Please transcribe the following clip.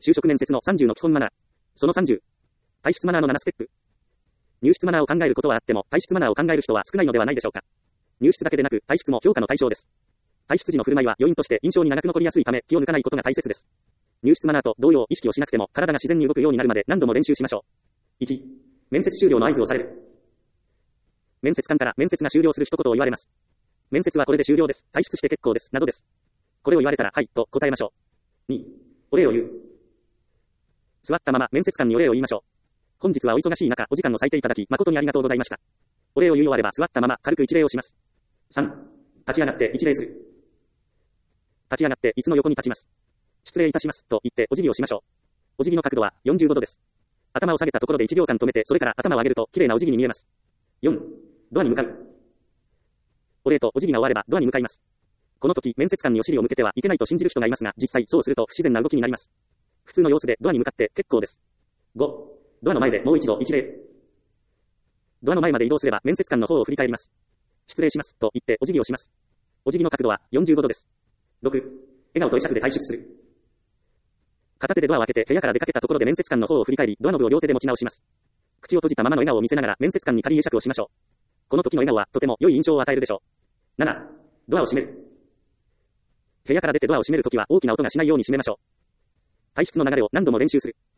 就職面接の30の基本マナー。その30。退出マナーの7ステップ。入室マナーを考えることはあっても、退出マナーを考える人は少ないのではないでしょうか。入室だけでなく、退出も評価の対象です。退出時の振る舞いは余韻として印象に長く残りやすいため、気を抜かないことが大切です。入室マナーと同様意識をしなくても、体が自然に動くようになるまで何度も練習しましょう。1、面接終了の合図をされる。面接官から面接が終了する一言を言われます。面接はこれで終了です。退出して結構です。などです。これを言われたら、はい、と答えましょう。2、お礼を言う。座ったまま面接官にお礼を言いましょう。本日はお忙しい中、お時間を割いていただき、誠にありがとうございました。お礼を言うようあれば座ったまま軽く一礼をします。3、立ち上がって一礼する。立ち上がって椅子の横に立ちます。失礼いたします、と言ってお辞儀をしましょう。お辞儀の角度は45度です。頭を下げたところで1秒間止めて、それから頭を上げると綺麗なお辞儀に見えます。4、ドアに向かう。お礼とお辞儀が終わればドアに向かいます。この時、面接官にお尻を向けてはいけないと信じる人がいますが、実際そうすると不自然な動きになります。普通の様子でドアに向かって結構です。5、ドアの前でもう一度一礼。ドアの前まで移動すれば面接官の方を振り返ります。失礼します、と言ってお辞儀をします。お辞儀の角度は45度です。6、笑顔と会釈で退出する。片手でドアを開けて部屋から出かけたところで面接官の方を振り返り、ドアノブを両手で持ち直します。口を閉じたままの笑顔を見せながら面接官に仮会釈をしましょう。この時の笑顔はとても良い印象を与えるでしょう。7、ドアを閉める。部屋から出てドアを閉めるときは大きな音がしないように閉めましょう。退出の流れを何度も練習する。